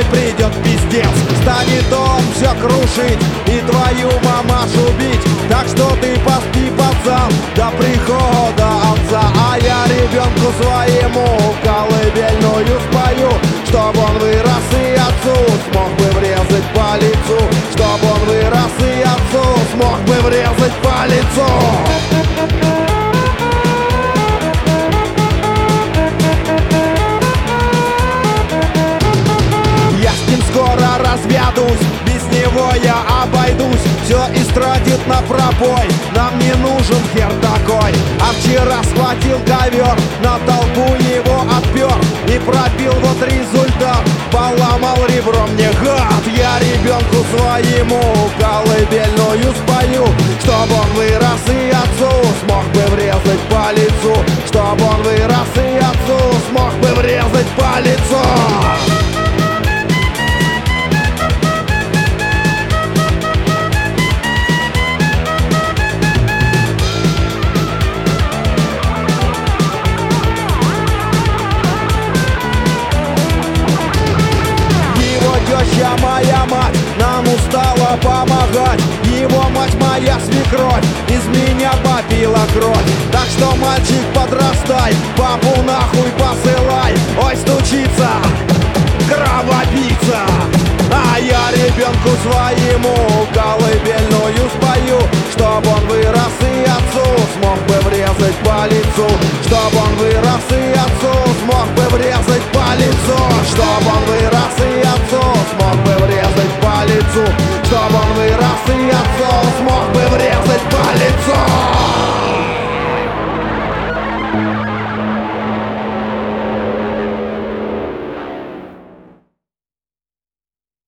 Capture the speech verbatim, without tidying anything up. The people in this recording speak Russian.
тобой придет пиздец. Станет он все крушить и твою мамашу бить. Так что ты поспи, пацан, до прихода отца. А я ребенку своему колыбельную спою, чтоб он вырос и отцу смог бы врезать по лицу. Чтоб он вырос и отцу смог бы врезать по лицу. Скоро разведусь, без него я обойдусь. Все истратит на пробой, нам не нужен хер такой. А вчера схватил ковер, на толпу его отпер и пробил, вот результат, поломал ребро мне гад. Я ребенку своему колыбельную спою, чтоб он вырос и отцу смог бы врезать по лицу. Чтоб он вырос и отцу смог бы врезать по лицу. Теща моя мать нам устала помогать. Его мать моя свекровь из меня попила кровь. Так что, мальчик, подрастай, папу нахуй посылай. Ой, стучится кровопийца. А я ребенку своему колыбельную спою, чтоб он вырос и отцу смог бы врезать по лицу. Чтоб он вырос